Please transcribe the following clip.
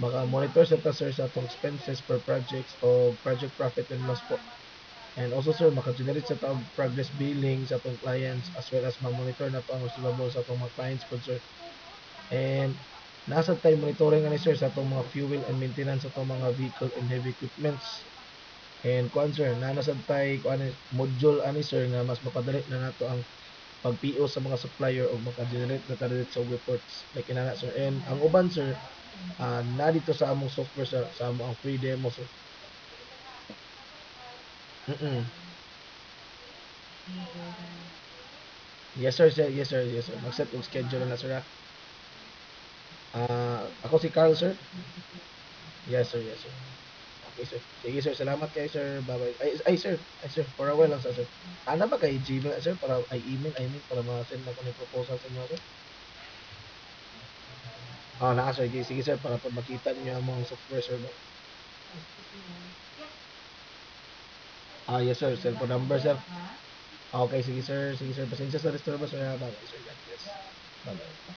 maka-monitor sa ta sir sa atong expenses per projects o project profit and loss po. And also sir, maka-generate sa ta og progress billing sa atong clients as well as ma-monitor na to ang receivables sa atong mga clients po sir. And nasa tayo monitoring ani sir sa atong mga fuel and maintenance sa atong mga vehicle and heavy equipments. And kuan sir, nanasad tay kuan module ani sir nga mas mapadali na nato ang pag-PO sa mga supplier o maka-generate na ta sa reports like inana sir. And ang uban sir, na dito sa among software sa among ang free demo sir. Mm. Yes sir, sir. Yes sir, yes sir. Mag-set og schedule na sir. Ako si Carl sir. Yes sir, yes sir. Okay sir. Sige sir, salamat kay sir. Bye-bye. Ay sir, for a while lang sir. Ana ba kay Gmail sir para ay email I mean para ma-send na ko ni proposal sa inyo sir? Naa sir. Sige, sige sir para pag makita niyo ang mga software sir ba. Yes sir, cellphone number sir. Okay, sige sir. Sige sir. Pasensya sa disturbo sir. Bye-bye sir. God bless. Bye-bye.